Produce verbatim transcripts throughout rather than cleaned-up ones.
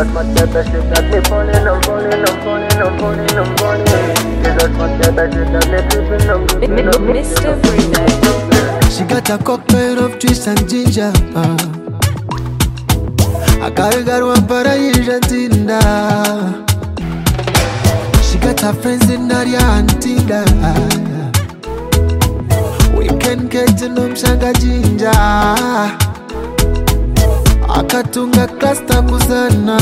just my baby, she got me falling, I'm falling, I'm falling, I'm falling, I'm falling. She just my baby, she got me tripping, I'm tripping, I'm tripping. Mister Freeman. She got a cocktail of twist and ginger. Uh. I carry got one para Argentina. She got her friends in Nadia and Tinda. We can get to know Mshanga Jinja. Akatunga cluster muzana.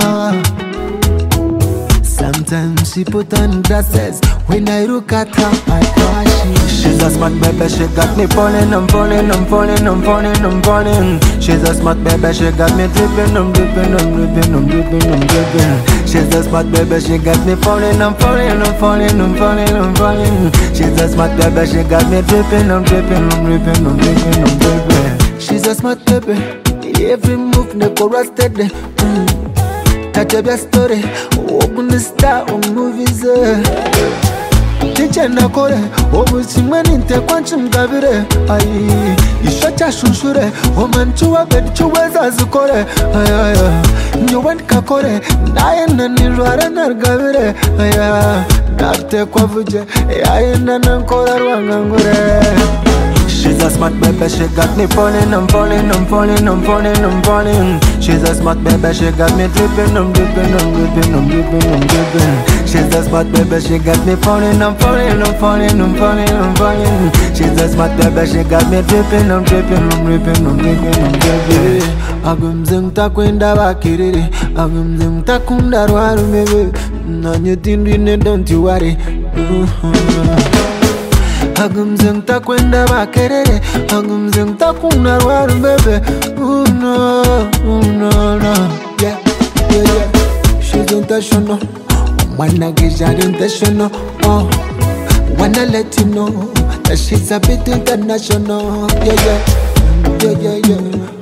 Sometimes she put on glasses. When I look at her, I crash. She's a smart baby, she got me falling, I'm falling, I'm falling, I'm falling, I'm falling. She's a smart baby, she got me dripping, I'm dripping, I'm dripping, I'm dripping, I'm dripping. She's a smart baby, she got me falling, I'm falling, I'm falling, I'm falling, I'm falling. She's a smart baby, she got me dripping, I'm dripping, I'm dripping, I'm dripping, I'm dripping. She's a smart baby. Every move never rusted. Mm. Touch up your story. Open the star on movies. Teacher Nakore. Over Simon in Tequantum Gavire. Aye. You shut your shushure. Woman to a bed to us as a core. Aye. You went Kakore. Nine and you are an Gavire. Aye. Doctor Quavuje. Aye and an Ankora Wangangure. She's a smart baby, she got me falling, I'm falling, I'm falling, I'm falling, I'm falling. She's a smart baby, she got me dripping, I'm dripping, I'm dripping, I'm dripping, I'm dripping. She's a smart baby, she got me falling, I'm falling, I'm falling, I'm falling, I'm falling. She's a smart baby, she got me dripping, I'm dripping, I'm dripping, I'm dripping, I'm dripping. Agumzeng takwenda bakiriri, agumzeng takunda rwaru mebe. Nanyetindine, don't you worry. Agumzeng takwenda bakerere, agumzeng takuna rwaru bebe. Oh no, oh no, no. Yeah, yeah, yeah. She's intentional. Wanna get her intentional. Oh, wanna let you know that she's a bit international. Yeah, yeah, yeah, yeah, yeah.